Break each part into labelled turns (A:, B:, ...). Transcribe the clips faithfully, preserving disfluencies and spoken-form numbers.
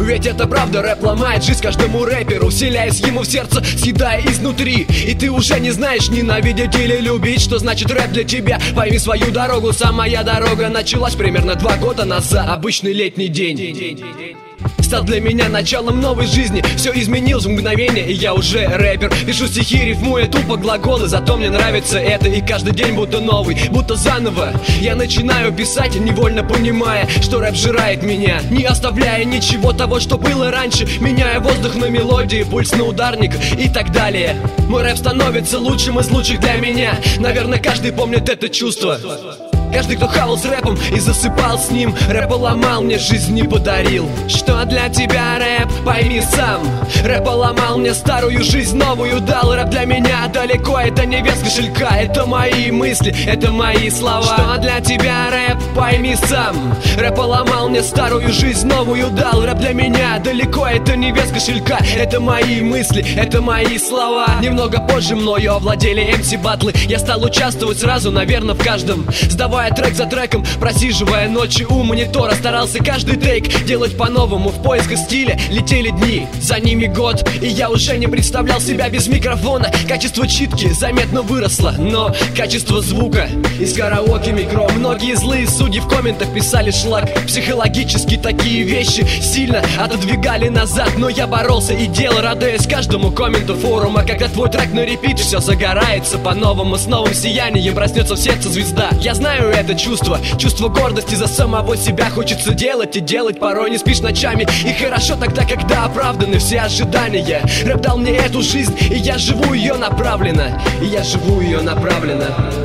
A: Ведь это правда, рэп ломает жизнь каждому рэперу, вселяясь ему в сердце, съедая изнутри. И ты уже не знаешь, ненавидеть или любить, что значит рэп для тебя. Пойми свою дорогу, сама моя дорога началась примерно два года назад. Обычный летний день стал для меня началом новой жизни. Все изменилось в мгновение, и я уже рэпер. Пишу стихи, рифмуя тупо глаголы, зато мне нравится это. И каждый день будто новый, будто заново я начинаю писать, невольно понимая, что рэп жирает меня, не оставляя ничего того, что было раньше, меняя воздух на мелодии, пульс на ударник и так далее. Мой рэп становится лучшим из лучших для меня. Наверное, каждый помнит это чувство. Каждый, кто хавал с рэпом и засыпал с ним, рэп поломал, мне жизнь не подарил. Что для тебя рэп, пойми сам. Рэп поломал, мне старую жизнь новую дал. Рэп для меня далеко, это не вес кошелька. Это мои мысли, это мои слова. Что для тебя рэп, пойми сам. Рэп поломал, мне старую жизнь новую дал. Рэп для меня далеко, это не вес кошелька. Это мои мысли, это мои слова. Немного позже мною овладели эм си-баттлы. Я стал участвовать сразу, наверное, в каждом, сдавая трек за треком, просиживая ночи у монитора. Старался каждый тейк делать по-новому. В поисках стиля летели дни, за ними год, и я уже не представлял себя без микрофона. Качество читки заметно выросло, но качество звука из караоке микро. Многие злые судьи в комментах писали шлак. Психологически такие вещи сильно отодвигали назад, но я боролся и делал, радуясь каждому комменту форума. Когда твой трек на репит, все загорается по-новому, с новым сиянием проснется в сердце звезда. Я знаю это чувство, чувство гордости за самого себя. Хочется делать и делать, порой не спишь ночами. И хорошо тогда, когда оправданы все ожидания. Рэп дал мне эту жизнь, и я живу ее направленно. И я живу ее направленно.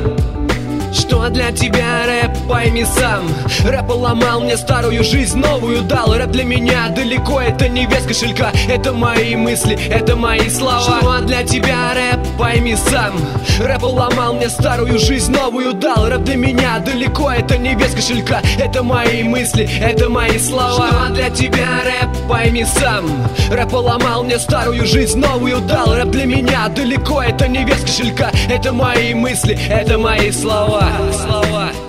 A: Что для тебя рэп, пойми сам. Рэп поломал, мне старую жизнь новую дал. Рэп для меня далеко, это не вес кошелька. Это мои мысли, это мои слова. Что для тебя рэп, пойми сам. Рэп поломал, мне старую жизнь новую дал. Рэп для меня далеко, это не вес кошелька. Это мои мысли, это мои слова. Что для тебя рэп, пойми сам. Рэп поломал, мне старую жизнь новую дал. Рэп для меня далеко, это не вес кошелька. Это мои мысли, это мои слова. Слова.